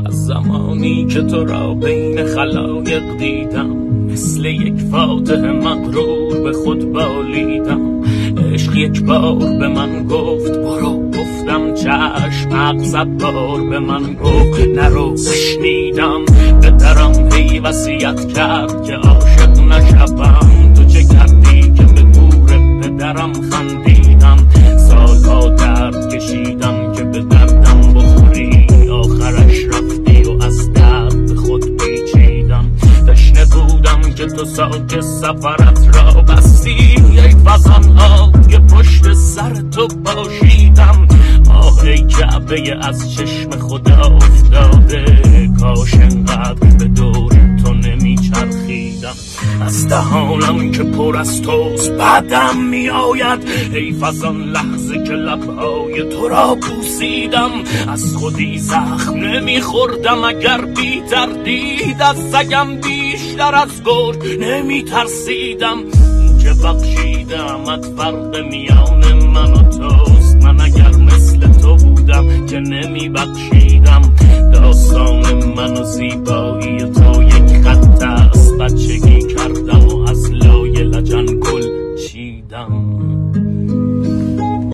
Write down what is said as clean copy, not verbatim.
از زمانی که تو را بین خلایق دیدم، مثل یک فاتح مغرور به خود بالیدم. عشق یک بار به من گفت برو، گفتم چشم. حق 100 بار به من گفت نرو، نشنیدم. به درم هی وصیت کرد که عاشق نشوم. تو چه کردی که به گور پدرم خندیدم؟ سالها درد کشیدم که به دردم بخوری، آخرش رفتی و از درد به خود پیچیدم. تشنه بودم که تو ساک سفرت را بستی، ای فغان آب که پشت سر تو باشیدم. آه ای کعبه از چشم خدا افتاده، کاش انقدر به دور تو نمی چرخیدم. از دهانم که پر از توست بعدم می آید، حیف از آن لحظه که لبهای تو را بوسیدم. از خودی زخم نمی خوردم اگر بی تردید، از سگم بیشتر از گرگ نمی ترسیدم. که بخشیدم از فرق میان من و توست، من اگر مثل